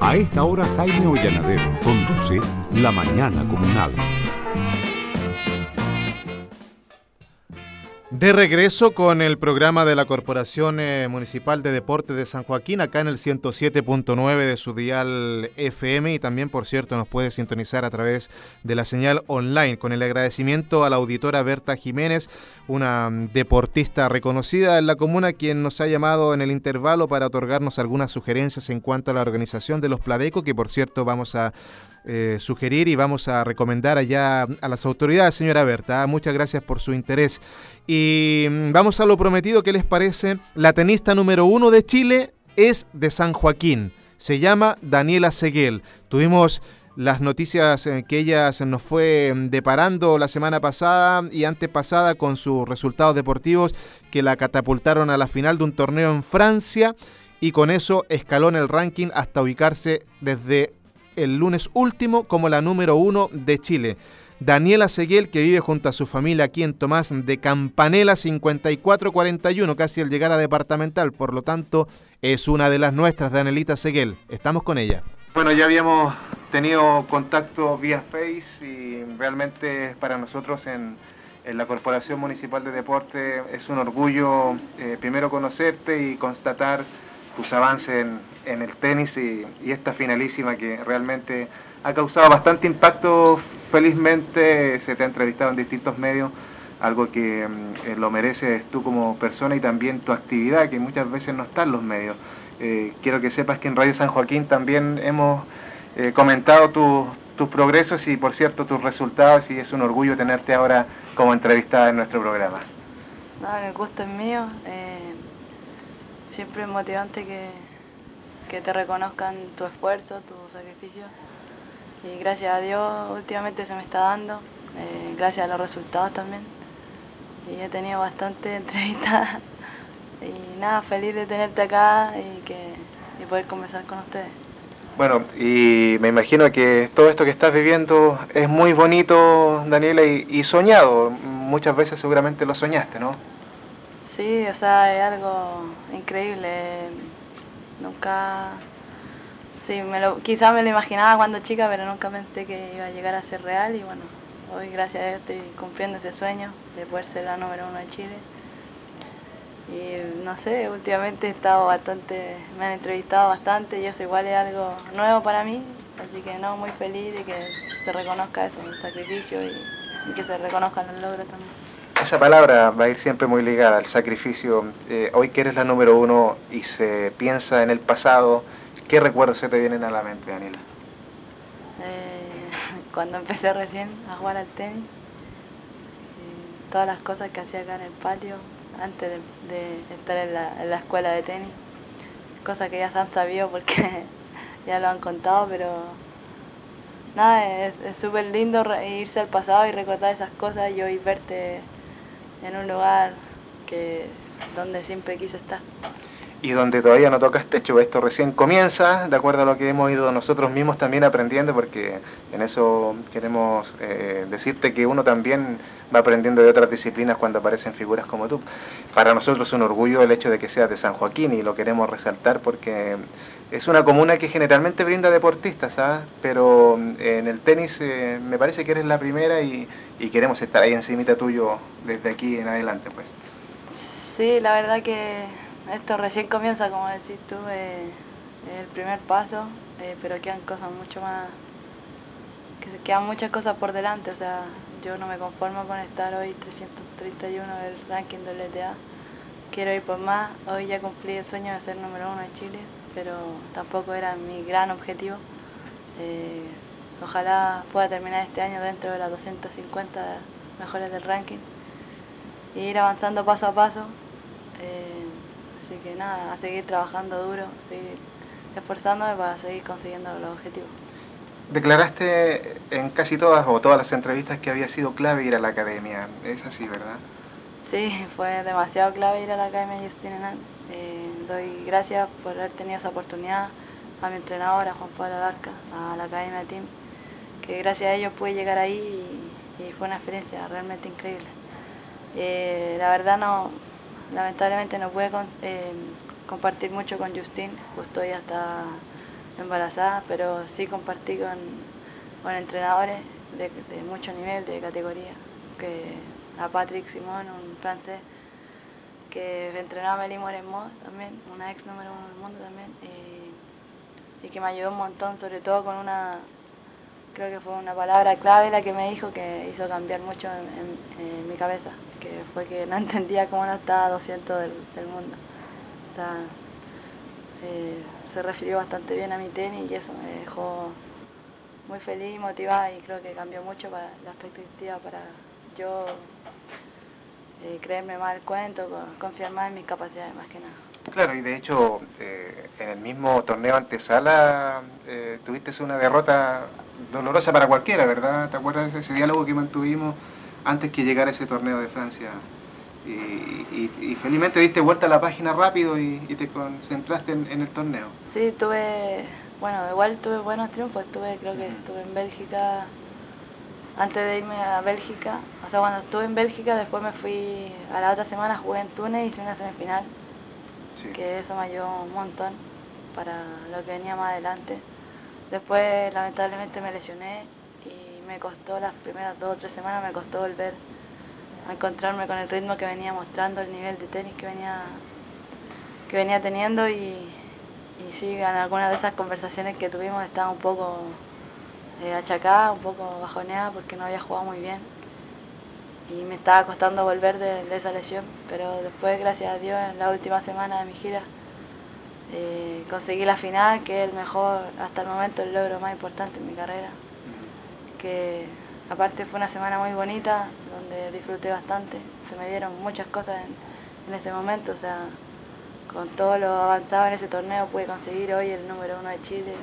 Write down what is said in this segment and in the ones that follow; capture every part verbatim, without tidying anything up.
A esta hora Jaime Ollanadero conduce La Mañana Comunal. De regreso con el programa de la Corporación eh, Municipal de Deportes de San Joaquín, acá en el ciento siete punto nueve de su dial F M, y también, por cierto, nos puede sintonizar a través de la señal online, con el agradecimiento a la auditora Berta Jiménez, una deportista reconocida en la comuna, quien nos ha llamado en el intervalo para otorgarnos algunas sugerencias en cuanto a la organización de los Pladeco, que por cierto vamos a Eh, sugerir y vamos a recomendar allá a las autoridades, señora Berta. Muchas gracias por su interés. Y vamos a lo prometido. ¿Qué les parece? La tenista número uno de Chile es de San Joaquín. Se llama Daniela Seguel. Tuvimos las noticias que ella se nos fue deparando la semana pasada y antepasada con sus resultados deportivos que la catapultaron a la final de un torneo en Francia, y con eso escaló en el ranking hasta ubicarse desde el lunes último como la número uno de Chile. Daniela Seguel, que vive junto a su familia aquí en Tomás de Campanella cincuenta y cuatro cuarenta y uno, casi al llegar a departamental, por lo tanto es una de las nuestras, Danielita Seguel. Estamos con ella. Bueno, ya habíamos tenido contacto vía Face y realmente para nosotros en, en la Corporación Municipal de Deporte es un orgullo eh, primero conocerte y constatar tus avances en, en el tenis y, y esta finalísima que realmente ha causado bastante impacto. Felizmente se te ha entrevistado en distintos medios, algo que eh, lo mereces tú como persona y también tu actividad, que muchas veces no está en los medios. Eh, quiero que sepas que en Radio San Joaquín también hemos eh, comentado tus tus progresos y, por cierto, tus resultados, y es un orgullo tenerte ahora como entrevistada en nuestro programa. No, el gusto es mío. Eh... Siempre es motivante que, que te reconozcan tu esfuerzo, tu sacrificio. Y gracias a Dios últimamente se me está dando, eh, gracias a los resultados también. Y he tenido bastante entrevistas. Y nada, feliz de tenerte acá y, que, y poder conversar con ustedes. Bueno, y me imagino que todo esto que estás viviendo es muy bonito, Daniela, y, y soñado. Muchas veces seguramente lo soñaste, ¿no? Sí, o sea, es algo increíble. Nunca, sí, me lo, quizá me lo imaginaba cuando chica, pero nunca pensé que iba a llegar a ser real. Y bueno, hoy gracias a Dios estoy cumpliendo ese sueño de poder ser la número uno de Chile. Y no sé, últimamente he estado bastante, me han entrevistado bastante y eso igual es algo nuevo para mí. Así que no, muy feliz de que se reconozca eso, el sacrificio, y, y que se reconozcan los logros también. Esa palabra va a ir siempre muy ligada al sacrificio. Eh, hoy que eres la número uno y se piensa en el pasado, ¿qué recuerdos se te vienen a la mente, Daniela? Eh, cuando empecé recién a jugar al tenis, todas las cosas que hacía acá en el patio, antes de, de estar en la, en la escuela de tenis, cosas que ya se han sabido porque ya lo han contado, pero nada, es súper lindo irse al pasado y recordar esas cosas y hoy verte en un lugar que donde siempre quise estar. Y donde todavía no tocas techo, esto recién comienza, de acuerdo a lo que hemos ido nosotros mismos también aprendiendo, porque en eso queremos eh, decirte que uno también va aprendiendo de otras disciplinas cuando aparecen figuras como tú. Para nosotros es un orgullo el hecho de que seas de San Joaquín y lo queremos resaltar porque es una comuna que generalmente brinda deportistas, ¿sabes? Pero en el tenis eh, me parece que eres la primera y, y queremos estar ahí encimita tuyo desde aquí en adelante, pues. Sí, la verdad que esto recién comienza, como decís tú, eh, es el primer paso, eh, pero quedan cosas mucho más, que se quedan muchas cosas por delante. O sea, yo no me conformo con estar hoy trescientos treinta y uno del ranking del L T A, quiero ir por más. Hoy ya cumplí el sueño de ser número uno en Chile, pero tampoco era mi gran objetivo. Eh, ojalá pueda terminar este año dentro de las doscientas cincuenta mejores del ranking e ir avanzando paso a paso. Eh, Así que nada, a seguir trabajando duro, seguir esforzándome para seguir consiguiendo los objetivos. Declaraste en casi todas o todas las entrevistas que había sido clave ir a la academia. Es así, ¿verdad? Sí, fue demasiado clave ir a la academia Justin Enal. Eh, doy gracias por haber tenido esa oportunidad a mi entrenador, a Juan Pablo Abarca, a la academia Team, que gracias a ellos pude llegar ahí y, y fue una experiencia realmente increíble. Eh, la verdad no... Lamentablemente no pude con, eh, compartir mucho con Justin, justo ya está embarazada, pero sí compartí con, con entrenadores de, de mucho nivel, de categoría, que a Patrick Simon, un francés, que entrenaba a Meli Moremont también, una ex número uno del mundo también, y, y que me ayudó un montón, sobre todo con una, creo que fue una palabra clave la que me dijo que hizo cambiar mucho en, en, en mi cabeza, que fue que no entendía cómo no estaba a doscientos del, del mundo. O sea, eh, se refirió bastante bien a mi tenis y eso me dejó muy feliz y motivada, y creo que cambió mucho para la perspectiva para yo eh, creerme más el cuento, confiar más en mis capacidades más que nada. Claro, y de hecho eh, en el mismo torneo antesala eh, tuviste una derrota dolorosa para cualquiera, ¿verdad? ¿Te acuerdas de ese diálogo que mantuvimos antes que llegara ese torneo de Francia? Y, y, y felizmente diste vuelta a la página rápido y, y te concentraste en, en el torneo. Sí, tuve, bueno, igual tuve buenos triunfos, tuve, creo que estuve en Bélgica, antes de irme a Bélgica, o sea, cuando estuve en Bélgica, después me fui, a la otra semana jugué en Túnez y hice una semifinal, sí. Que eso me ayudó un montón para lo que venía más adelante. Después, lamentablemente, me lesioné y me costó, las primeras dos o tres semanas, me costó volver a encontrarme con el ritmo que venía mostrando, el nivel de tenis que venía, que venía teniendo, y, y sí, en algunas de esas conversaciones que tuvimos estaba un poco eh, achacada, un poco bajoneada porque no había jugado muy bien y me estaba costando volver de, de esa lesión, pero después, gracias a Dios, en la última semana de mi gira eh, conseguí la final, que es el mejor, hasta el momento, el logro más importante en mi carrera, que aparte fue una semana muy bonita, donde disfruté bastante, se me dieron muchas cosas en, en ese momento, o sea, con todo lo avanzado en ese torneo pude conseguir hoy el número uno de Chile,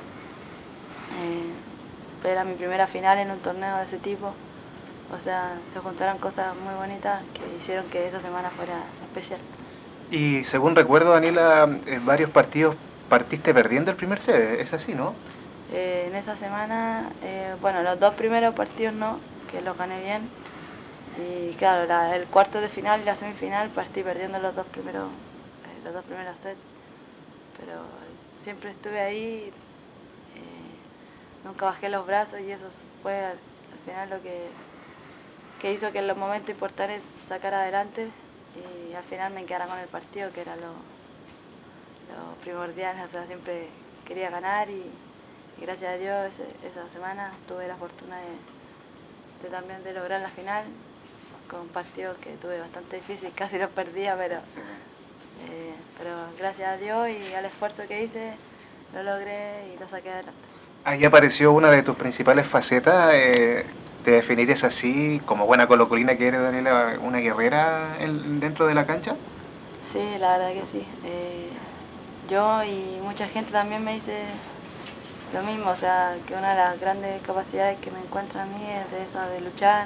eh, era mi primera final en un torneo de ese tipo, o sea, se juntaron cosas muy bonitas que hicieron que esa semana fuera especial. Y según recuerdo, Daniela, en varios partidos partiste perdiendo el primer set, es así, ¿no? Eh, en esa semana, eh, bueno, los dos primeros partidos no, que los gané bien. Y claro, la, el cuarto de final y la semifinal partí perdiendo los dos primeros, eh, los dos primeros sets. Pero siempre estuve ahí, eh, nunca bajé los brazos, y eso fue al, al final lo que, que hizo que en los momentos importantes sacar adelante y al final me quedara con el partido, que era lo, lo primordial. O sea, siempre quería ganar y, y gracias a Dios ese, esa semana tuve la fortuna de, de también de lograr la final, con partidos que tuve bastante difícil, casi los perdía, pero, eh, pero gracias a Dios y al esfuerzo que hice lo logré y lo saqué adelante. Ahí apareció una de tus principales facetas. Eh, ¿te definirías así, como buena colocolina que eres, Daniela, una guerrera en, dentro de la cancha? Sí, la verdad que sí. Eh, yo y mucha gente también me dice lo mismo, o sea, que una de las grandes capacidades que me encuentra a mí es de esa de luchar.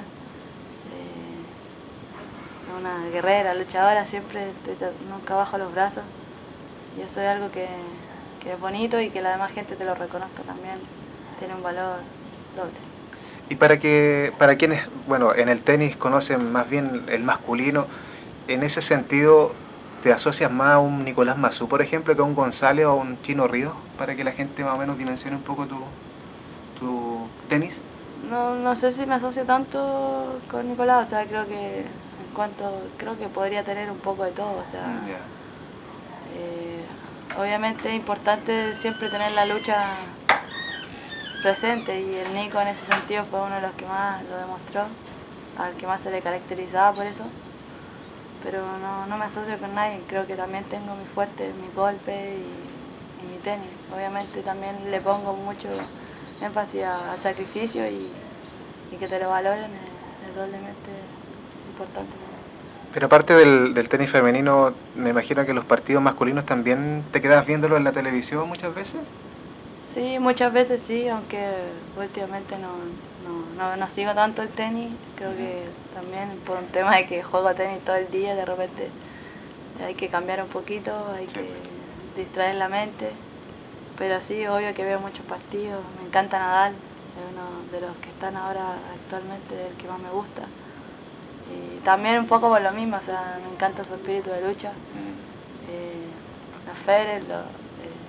Eh, una guerrera, luchadora, siempre estoy, nunca bajo los brazos, y eso es algo que, que es bonito y que la demás gente te lo reconozca también, tiene un valor doble. Y para que para quienes, bueno, en el tenis conocen más bien el masculino, en ese sentido, ¿te asocias más a un Nicolás Massú, por ejemplo, que a un González o a un Chino Ríos, para que la gente más o menos dimensione un poco tu, tu tenis? No, no sé si me asocio tanto con Nicolás, o sea, creo que en cuanto, creo que podría tener un poco de todo, o sea, yeah. eh, obviamente es importante siempre tener la lucha presente, y el Nico en ese sentido fue uno de los que más lo demostró, al que más se le caracterizaba por eso, pero no, no me asocio con nadie. Creo que también tengo mi fuerte, mi golpe y, y mi tenis. Obviamente también le pongo mucho énfasis al sacrificio, y, y que te lo valoren es, es doblemente importante. Pero aparte del, del tenis femenino, me imagino que los partidos masculinos también te quedas viéndolo en la televisión muchas veces. Sí, muchas veces sí, aunque últimamente no, no, no, no sigo tanto el tenis. Creo que también por un tema de que juego tenis todo el día, de repente hay que cambiar un poquito, hay que distraer la mente. Pero sí, obvio que veo muchos partidos, me encanta Nadal, es uno de los que están ahora actualmente, el que más me gusta. Y también un poco por lo mismo, o sea, me encanta su espíritu de lucha. Eh, la Federer, lo,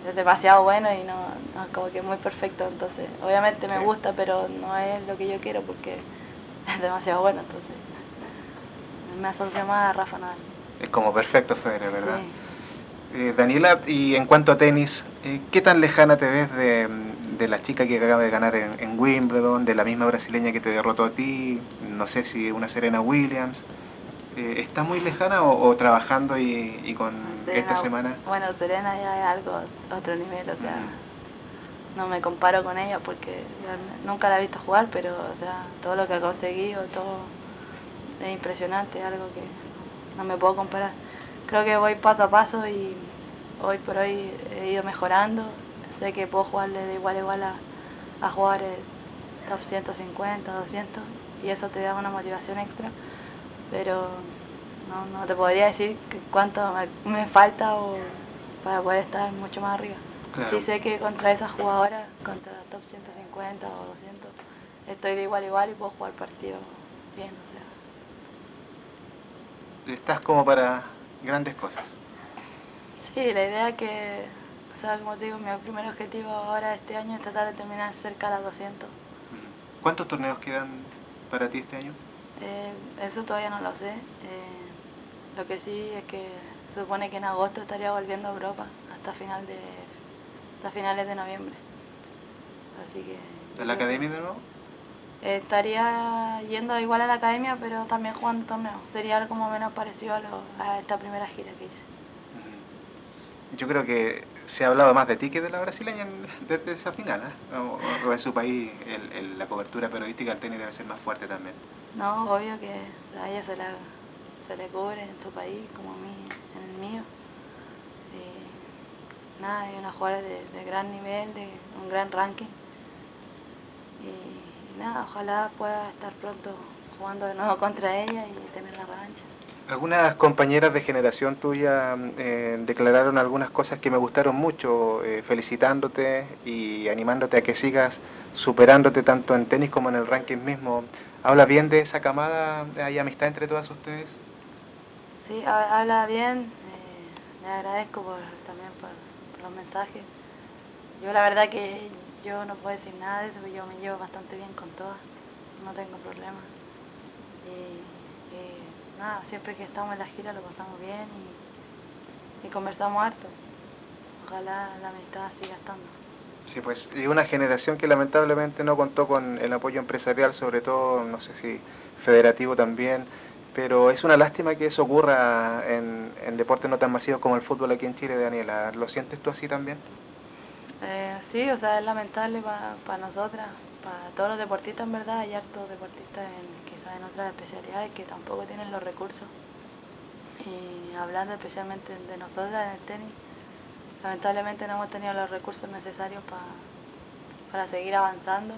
es demasiado bueno y no, no es como que muy perfecto, entonces obviamente me Sí. gusta, pero no es lo que yo quiero porque es demasiado bueno, entonces me asocio más a Rafa Nadal. Es como perfecto Federer, ¿verdad? Sí. Eh, Daniela, y en cuanto a tenis, eh, ¿qué tan lejana te ves de, de la chica que acaba de ganar en, en Wimbledon, de la misma brasileña que te derrotó a ti, no sé si una Serena Williams? Eh, ¿Está muy lejana o, o trabajando y, y con Serena, esta semana? Bueno, Serena ya es algo, otro nivel, o sea, Mm. no me comparo con ella porque yo nunca la he visto jugar, pero o sea, todo lo que ha conseguido, todo es impresionante, es algo que no me puedo comparar. Creo que voy paso a paso y hoy por hoy he ido mejorando, sé que puedo jugarle de igual a igual a, a jugar el top ciento cincuenta, doscientos y eso te da una motivación extra, pero no, no te podría decir que cuánto me, me falta o para poder estar mucho más arriba. Claro. Sí sé que contra esas jugadoras, contra top ciento cincuenta o doscientos, estoy de igual a igual y puedo jugar partidos bien, o sea. Estás como para grandes cosas. Sí, la idea es que, o sea, como te digo, mi primer objetivo ahora este año es tratar de terminar cerca de las doscientos. ¿Cuántos torneos quedan para ti este año? Eh, eso todavía no lo sé. Eh, lo que sí es que se supone que en agosto estaría volviendo a Europa hasta final de hasta finales de noviembre. Así que. ¿A la academia de nuevo? Eh, estaría yendo igual a la academia, pero también jugando torneos. Sería algo más o menos parecido a, lo, a esta primera gira que hice. Yo creo que se ha hablado más de ti que de la brasileña en- desde esa final, ¿eh? o, o en su país el, el- la cobertura periodística del tenis debe ser más fuerte también. No, obvio que a ella se, la, se le cubre en su país como a mí en el mío. Y nada, es una jugadora de, de gran nivel, de un gran ranking. Y, y nada, ojalá pueda estar pronto jugando de nuevo contra ella y tener la revancha. Algunas compañeras de generación tuya eh, declararon algunas cosas que me gustaron mucho, eh, felicitándote y animándote a que sigas superándote tanto en tenis como en el ranking mismo. ¿Habla bien de esa camada? ¿Hay amistad entre todas ustedes? Sí, ha- habla bien, eh, le agradezco por, también por, por los mensajes. Yo la verdad que yo no puedo decir nada de eso, porque yo me llevo bastante bien con todas, no tengo problemas. Y, y nada, siempre que estamos en la gira lo pasamos bien y, y conversamos harto. Ojalá la amistad siga estando. Sí, pues, y una generación que lamentablemente no contó con el apoyo empresarial, sobre todo, no sé si federativo también, pero es una lástima que eso ocurra en, en deportes no tan masivos como el fútbol aquí en Chile, Daniela. ¿Lo sientes tú así también? Eh, sí, o sea, es lamentable para pa nosotras, para todos los deportistas en verdad. Hay hartos deportistas en, quizás en otras especialidades que tampoco tienen los recursos. Y hablando especialmente de nosotras en el tenis, lamentablemente no hemos tenido los recursos necesarios pa, para seguir avanzando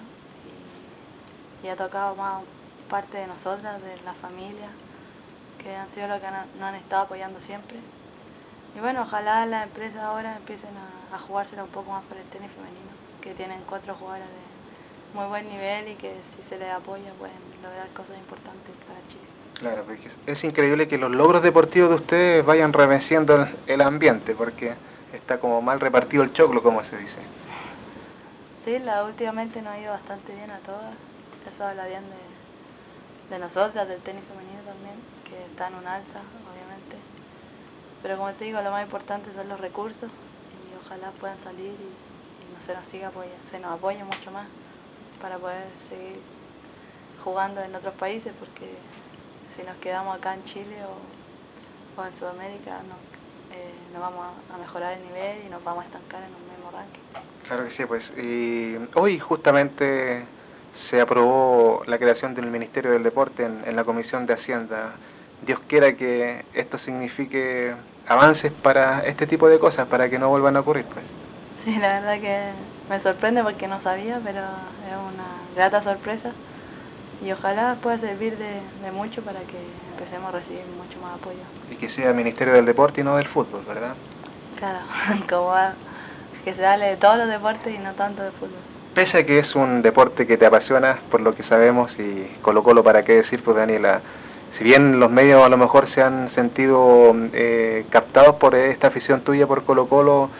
y, y ha tocado más parte de nosotras, de la familia, que han sido los que nos no han estado apoyando siempre. Y bueno, ojalá las empresas ahora empiecen a, a jugársela un poco más por el tenis femenino, que tienen cuatro jugadoras de muy buen nivel y que si se les apoya pueden lograr cosas importantes para Chile. Claro, porque es, es increíble que los logros deportivos de ustedes vayan revenciendo el, el ambiente, porque está como mal repartido el choclo, como se dice. Sí, la, últimamente nos ha ido bastante bien a todas. Eso habla bien de, de nosotras, del tenis femenino también, que está en un alza, obviamente. Pero como te digo, lo más importante son los recursos y ojalá puedan salir y, y no se nos siga apoyando, se nos apoye mucho más para poder seguir jugando en otros países, porque si nos quedamos acá en Chile o, o en Sudamérica no, eh, no vamos a, a mejorar el nivel y nos vamos a estancar en un mismo ranking. Claro que sí, pues. Y hoy justamente se aprobó la creación del Ministerio del Deporte en, en la Comisión de Hacienda. Dios quiera que esto signifique avances para este tipo de cosas, para que no vuelvan a ocurrir, pues. Sí, la verdad que me sorprende porque no sabía, pero es una grata sorpresa y ojalá pueda servir de, de mucho para que empecemos a recibir mucho más apoyo. Y que sea Ministerio del Deporte y no del fútbol, ¿verdad? Claro, como a, que se hable de todos los deportes y no tanto de fútbol. Pese a que es un deporte que te apasiona, por lo que sabemos, y Colo Colo, para qué decir, pues Daniela, si bien los medios a lo mejor se han sentido eh, captados por esta afición tuya por Colo Colo,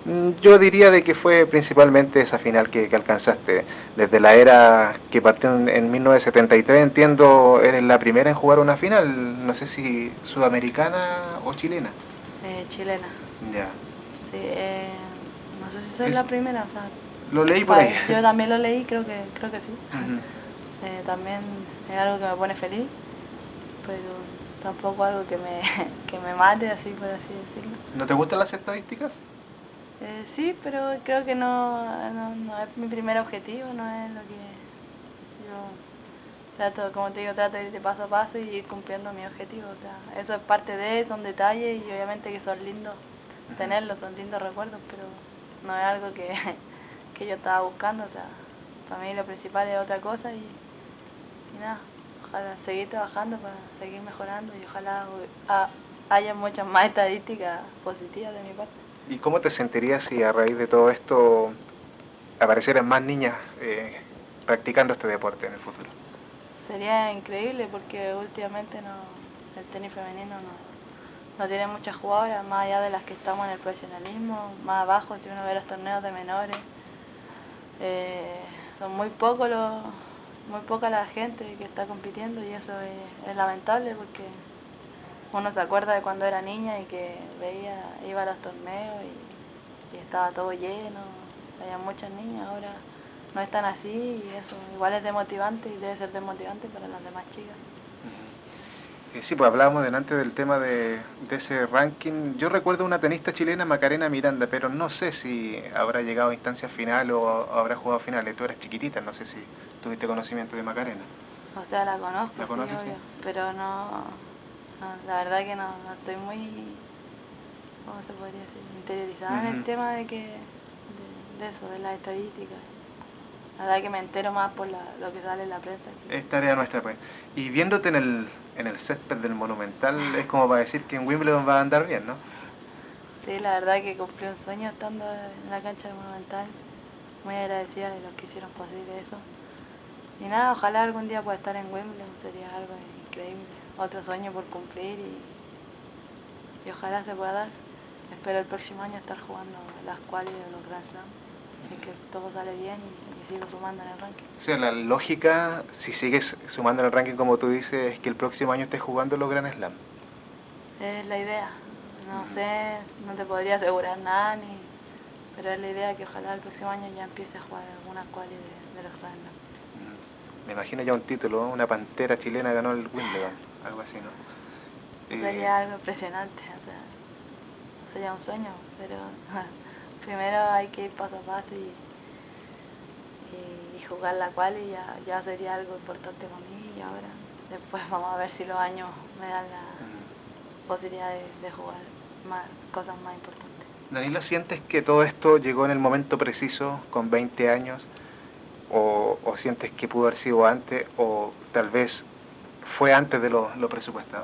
Yo diría de que fue principalmente esa final que, que alcanzaste. Desde la era que partió en, en mil novecientos setenta y tres, entiendo, eres la primera en jugar una final, no sé si sudamericana o chilena. Eh, chilena. Ya. Sí, eh, no sé si soy Es- la primera, o sea, Lo leí por pa- ahí. yo también lo leí, creo que, creo que sí. Ujú. Eh, también es algo que me pone feliz, pero tampoco algo que me, que me mate, así por así decirlo. ¿No te gustan las estadísticas? Eh, sí, pero creo que no, no, no es mi primer objetivo, no es lo que yo trato, como te digo, trato de ir de paso a paso y ir cumpliendo mi objetivo. O sea, eso es parte de, son detalles y obviamente que son lindos tenerlos, son lindos recuerdos, pero no es algo que, que yo estaba buscando. O sea, para mí lo principal es otra cosa y, y nada, ojalá seguir trabajando para seguir mejorando y ojalá ha- haya muchas más estadísticas positivas de mi parte. ¿Y cómo te sentirías si a raíz de todo esto aparecieran más niñas eh, practicando este deporte en el futuro? Sería increíble porque últimamente no, el tenis femenino no, no tiene muchas jugadoras, más allá de las que estamos en el profesionalismo, más abajo si uno ve los torneos de menores. Eh, son muy pocos los, muy poca la gente que está compitiendo y eso es, es lamentable porque uno se acuerda de cuando era niña y que veía, iba a los torneos y, y estaba todo lleno, había muchas niñas, ahora no están así y eso igual es desmotivante y debe ser desmotivante para las demás chicas. Eh, sí, pues hablábamos delante del tema de, de ese ranking. Yo recuerdo una tenista chilena, Macarena Miranda, pero no sé si habrá llegado a instancias finales o habrá jugado finales. Tú eras chiquitita, no sé si tuviste conocimiento de Macarena. O sea, la conozco, ¿La sí, conoces, obvio, sí? pero no, no, la verdad que no, no estoy muy, ¿cómo se podría decir? Interiorizada en el Ujú. tema de que, de, de eso, de las estadísticas. La verdad que me entero más por la, lo que sale en la prensa. que- Es tarea nuestra, pues. Y viéndote en el, en el césped del Monumental, es como para decir que en Wimbledon va a andar bien, ¿no? Sí, la verdad que cumplí un sueño estando en la cancha del Monumental. Muy agradecida de los que hicieron posible eso. Y nada, ojalá algún día pueda estar en Wimbledon, sería algo increíble. Otro sueño por cumplir y, y ojalá se pueda dar. Espero el próximo año estar jugando las quali de los Grand Slam. Así que todo sale bien y, y sigo sumando en el ranking. O sea, la lógica, si sigues sumando en el ranking como tú dices, es que el próximo año estés jugando los Grand Slam. Es la idea. No Ujú. sé, no te podría asegurar nada, ni, pero es la idea que ojalá el próximo año ya empiece a jugar algunas quali de, de los Grand Slam. Mm. Me imagino ya un título, ¿no? Una pantera chilena ganó el Wimbledon, algo así, ¿no? Eh, Sería algo impresionante, o sea, sería un sueño, pero primero hay que ir paso a paso y, y, y jugar la cual y ya, ya sería algo importante para mí y ahora después vamos a ver si los años me dan la mm. posibilidad de, de jugar más, cosas más importantes. Daniela, ¿sientes que todo esto llegó en el momento preciso, con veinte años? O, o sientes que pudo haber sido antes, o tal vez fue antes de lo, lo presupuestado?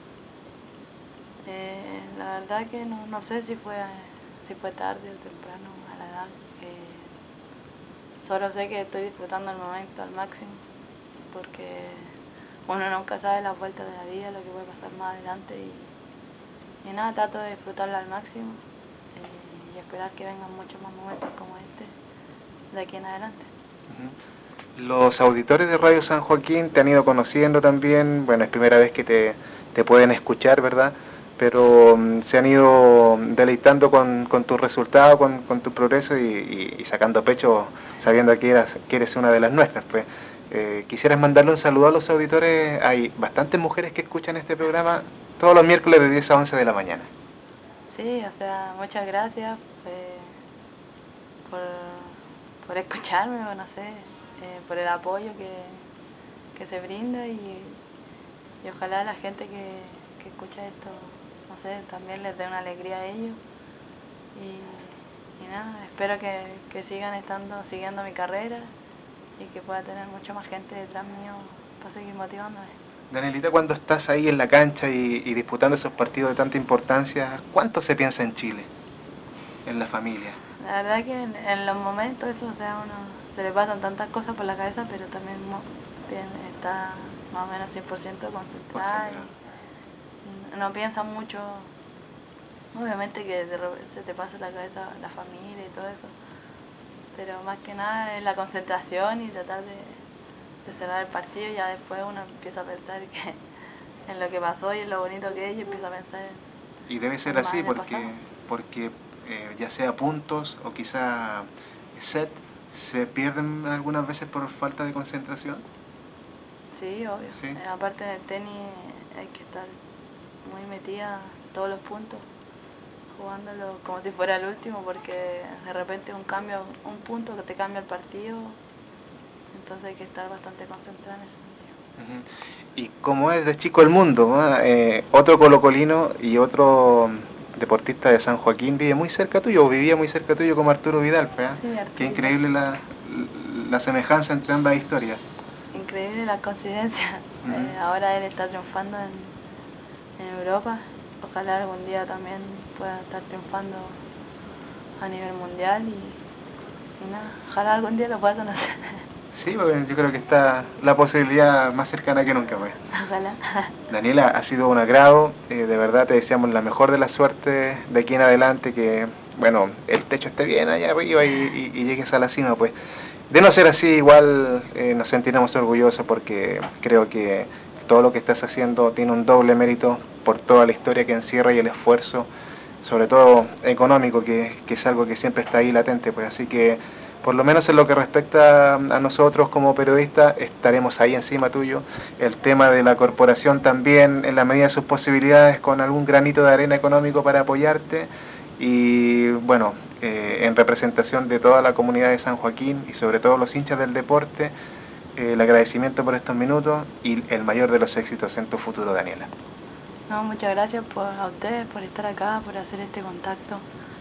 Eh, la verdad que no, no sé si fue, si fue tarde o temprano a la edad. Eh, solo sé que estoy disfrutando el momento al máximo porque uno nunca sabe las vueltas de la vida, lo que puede pasar más adelante y, y nada, trato de disfrutarlo al máximo eh, y esperar que vengan muchos más momentos como este de aquí en adelante. Ujú. Los auditores de Radio San Joaquín te han ido conociendo también, bueno, es primera vez que te, te pueden escuchar, ¿verdad? Pero um, se han ido deleitando con, con tus resultados, con, con tu progreso y, y, y sacando pecho sabiendo que, eras, que eres una de las nuestras, pues. Eh, ¿Quisieras mandarle un saludo a los auditores? Hay bastantes mujeres que escuchan este programa todos los miércoles de diez a once de la mañana. Sí, o sea, muchas gracias eh, por, por escucharme, o no sé, eh, por el apoyo que, que se brinda y, y ojalá la gente que, que escucha esto, no sé, también les dé una alegría a ellos. Y, y nada, espero que, que sigan estando, siguiendo mi carrera y que pueda tener mucha más gente detrás mío para seguir motivándome. Danielita, cuando estás ahí en la cancha y, y disputando esos partidos de tanta importancia, ¿cuánto se piensa en Chile, en la familia? La verdad que en, en los momentos eso, o sea, uno se le pasan tantas cosas por la cabeza, pero también mo- tiene- está más o menos cien por ciento concentrada Concentrada. y no piensa mucho Obviamente que de repente se te pasa la cabeza la familia y todo eso, pero más que nada es la concentración y tratar de, de cerrar el partido, y ya después uno empieza a pensar que en lo que pasó y en lo bonito que es, y empieza a pensar en... Y debe ser así porque, porque eh, ya sea puntos o quizá set, ¿se pierden algunas veces por falta de concentración? Sí, obvio. ¿Sí? Eh, aparte en el tenis hay que estar muy metida todos los puntos, jugándolo como si fuera el último, porque de repente un cambio, un punto que te cambia el partido, entonces hay que estar bastante concentrado en ese sentido. Uh-huh. Y como es de chico el mundo, ¿no? eh, otro colocolino y otro deportista de San Joaquín vive muy cerca tuyo, o vivía muy cerca tuyo, como Arturo Vidal, ¿eh? Sí, Arturo. Qué increíble la, la semejanza entre ambas historias. Increíble la coincidencia. Uh-huh. eh, ahora él está triunfando en, en Europa. Ojalá algún día también pueda estar triunfando a nivel mundial y, y nada, ojalá algún día lo pueda conocer. Sí, porque yo creo que está la posibilidad más cercana que nunca, pues. Ojalá. Daniela, ha sido un agrado, eh, de verdad te deseamos la mejor de la suerte de aquí en adelante, que bueno, el techo esté bien allá arriba y, y, y llegues a la cima, pues. De no ser así, igual eh, nos sentiremos orgullosos, porque creo que todo lo que estás haciendo tiene un doble mérito por toda la historia que encierra y el esfuerzo, sobre todo económico, que, que es algo que siempre está ahí latente, pues. Así que por lo menos en lo que respecta a nosotros como periodistas, estaremos ahí encima tuyo. El tema de la corporación también, en la medida de sus posibilidades, con algún granito de arena económico para apoyarte. Y bueno, eh, en representación de toda la comunidad de San Joaquín y sobre todo los hinchas del deporte, eh, el agradecimiento por estos minutos y el mayor de los éxitos en tu futuro, Daniela. No, muchas gracias por, a ustedes por estar acá, por hacer este contacto.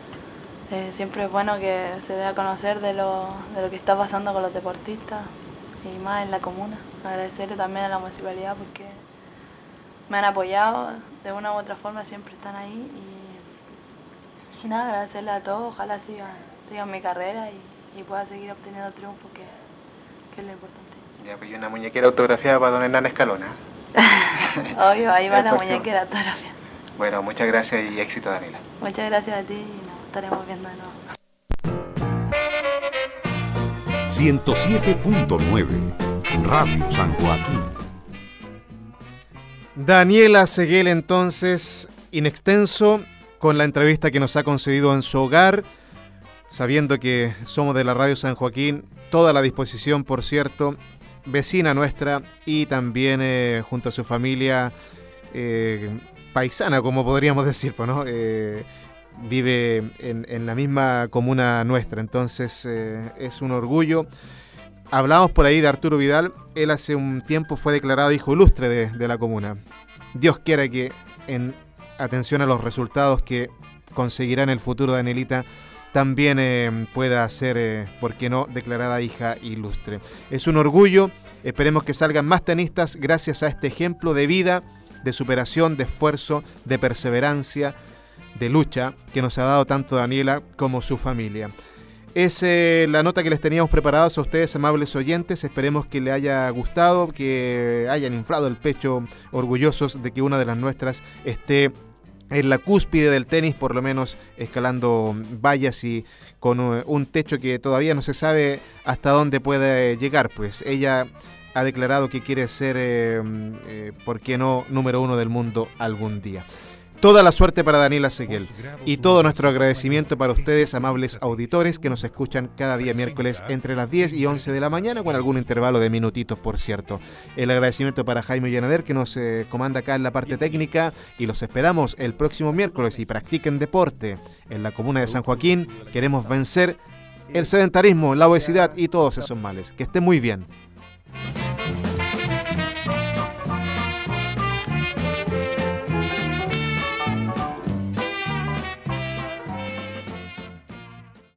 Eh, siempre es bueno que se dé a conocer de lo, de lo que está pasando con los deportistas y más en la comuna. Agradecerle también a la municipalidad porque me han apoyado de una u otra forma, siempre están ahí. Y, y nada, agradecerle a todos, ojalá sigan, sigan mi carrera y, y pueda seguir obteniendo triunfos, que, que es lo importante. Ya, pues, y una muñequera autografiada para don Hernán Escalona. Obvio, ahí va la muñequera autografiada. Bueno, muchas gracias y éxito, Daniela. Muchas gracias a ti y nos estaremos viendo de nuevo. ciento siete punto nueve Radio San Joaquín. Daniela Seguel, entonces, in extenso, con la entrevista que nos ha concedido en su hogar, sabiendo que somos de la Radio San Joaquín, toda la disposición, por cierto, vecina nuestra y también eh, junto a su familia eh, paisana, como podríamos decir, ¿no? Eh, vive en, en la misma comuna nuestra, entonces eh, es un orgullo. Hablamos por ahí de Arturo Vidal, él hace un tiempo fue declarado hijo ilustre de, de la comuna. Dios quiera que, en atención a los resultados que conseguirá en el futuro Danielita, también eh, pueda ser, eh, ¿por qué no?, declarada hija ilustre. Es un orgullo, esperemos que salgan más tenistas gracias a este ejemplo de vida, de superación, de esfuerzo, de perseverancia, de lucha que nos ha dado tanto Daniela como su familia. Es eh, la nota que les teníamos preparados a ustedes, amables oyentes. Esperemos que les haya gustado, que hayan inflado el pecho orgullosos de que una de las nuestras esté en la cúspide del tenis, por lo menos escalando vallas y con un techo que todavía no se sabe hasta dónde puede llegar. Pues ella ha declarado que quiere ser, eh, eh, ¿por qué no?, número uno del mundo algún día. Toda la suerte para Daniela Seguel y todo nuestro agradecimiento para ustedes, amables auditores, que nos escuchan cada día miércoles entre las diez y once de la mañana, con algún intervalo de minutitos, por cierto. El agradecimiento para Jaime Llanader, que nos eh, comanda acá en la parte técnica, y los esperamos el próximo miércoles y practiquen deporte en la comuna de San Joaquín. Queremos vencer el sedentarismo, la obesidad y todos esos males. Que estén muy bien.